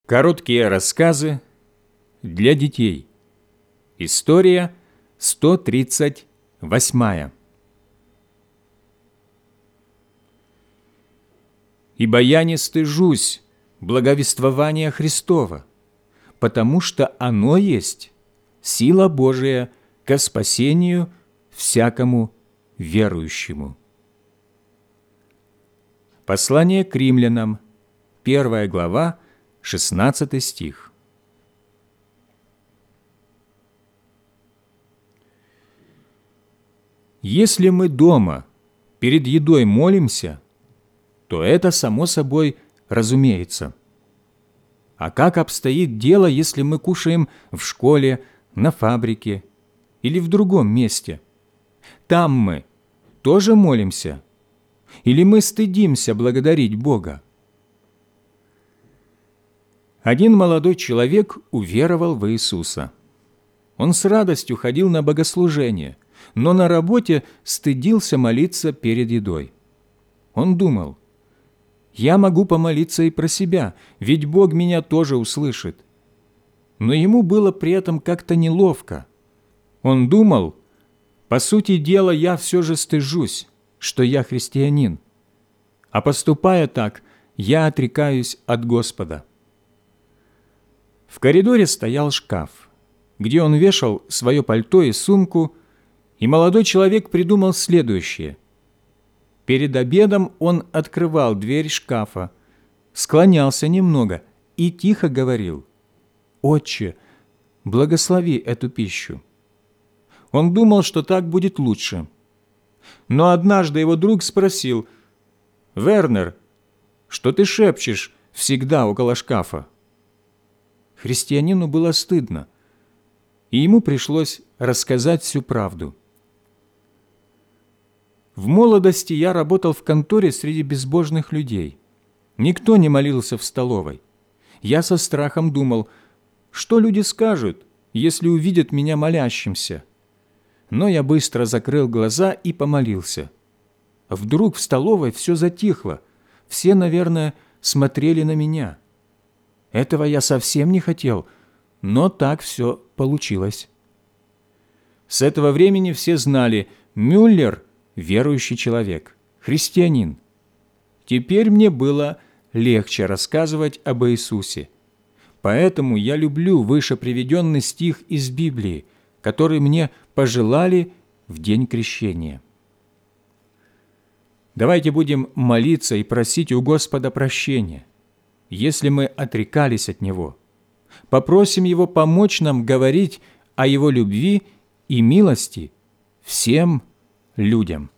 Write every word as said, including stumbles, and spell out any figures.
Короткие рассказы для детей. История сто тридцать восьмая. «Ибо я не стыжусь благовествования Христова, потому что оно есть сила Божия ко спасению всякому верующему». Послание к римлянам, первая глава, шестнадцатый стих. Если мы дома перед едой молимся, то это само собой разумеется. А как обстоит дело, если мы кушаем в школе, на фабрике или в другом месте? Там мы тоже молимся? Или мы стыдимся благодарить Бога? Один молодой человек уверовал в Иисуса. Он с радостью ходил на богослужение, но на работе стыдился молиться перед едой. Он думал: «Я могу помолиться и про себя, ведь Бог меня тоже услышит». Но ему было при этом как-то неловко. Он думал: «По сути дела, я все же стыжусь, что я христианин, а поступая так, я отрекаюсь от Господа». В коридоре стоял шкаф, где он вешал свое пальто и сумку, и молодой человек придумал следующее. Перед обедом он открывал дверь шкафа, склонялся немного и тихо говорил: «Отче, благослови эту пищу». Он думал, что так будет лучше. Но однажды его друг спросил: «Вернер, что ты шепчешь всегда около шкафа?» Христианину было стыдно, и ему пришлось рассказать всю правду. В молодости я работал в конторе среди безбожных людей. Никто не молился в столовой. Я со страхом думал, что люди скажут, если увидят меня молящимся. Но я быстро закрыл глаза и помолился. Вдруг в столовой все затихло. Все, наверное, смотрели на меня. Этого я совсем не хотел, но так все получилось. С этого времени все знали: Мюллер – верующий человек, христианин. Теперь мне было легче рассказывать об Иисусе. Поэтому я люблю выше приведенный стих из Библии, который мне пожелали в день крещения. Давайте будем молиться и просить у Господа прощения, если мы отрекались от Него. Попросим Его помочь нам говорить о Его любви и милости всем людям.